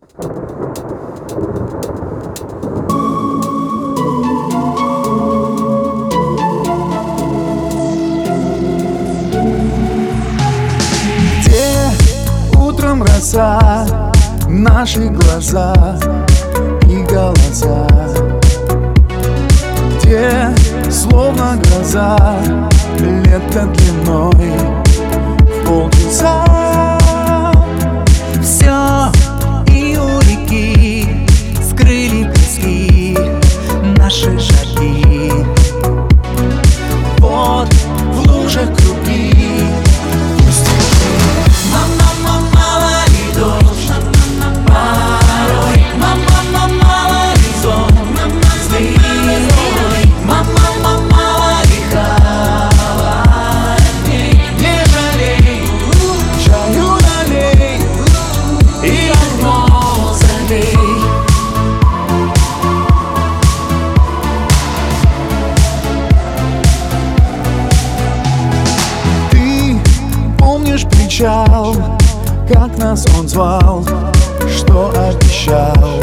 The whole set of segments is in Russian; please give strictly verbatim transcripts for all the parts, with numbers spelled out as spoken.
Где утром роса, наши глаза и голоса, где словно гроза, лето длиной в полчаса. Все и у реки скрыли пески наши шаги. Вот в лужах круги. Мама, мало ли дождь, порой мама, мало ли сон, злой, мама, мало ли холодней. Не жалей, Чаю налей и окно залей. Ты помнишь причал, как нас он звал, что обещал?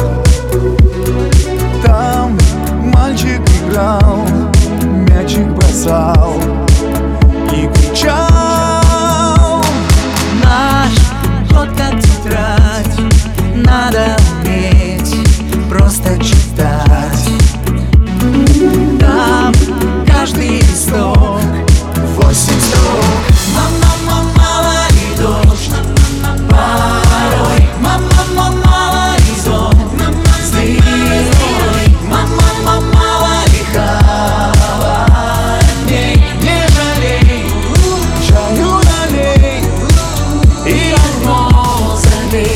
Там мальчик играл, мячик бросал и кричал. Наш год как тетрадь, надо уметь просто читать. Там каждый листок восемь строк. Мама, мало ли дождь, порой мама, мало ли сон, злой, мама, мало ли холодней. Не жалей, Чаю налей и окно залей.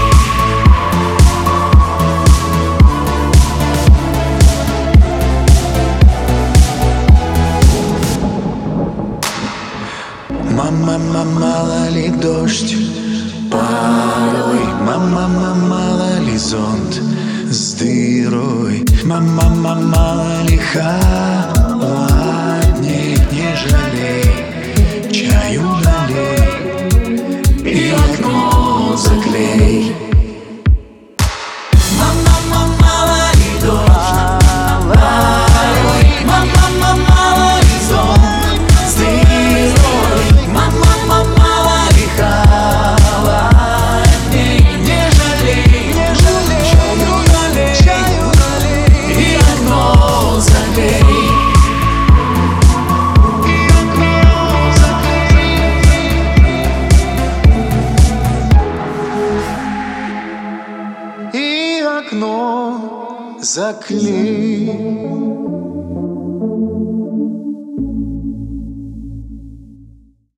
Мама, мама, мало ли дождь, порой мама, мама, мало ли зонт с дырой. Мама, мама, мало ли холодней. Не жалей, чаю налей и окно заклей. Мама, мало ли дождь, порой мама, мало ли сон, злой, мама, мало ли холодней. Не жалей, Чаю налей и окно залей. и окно заклей.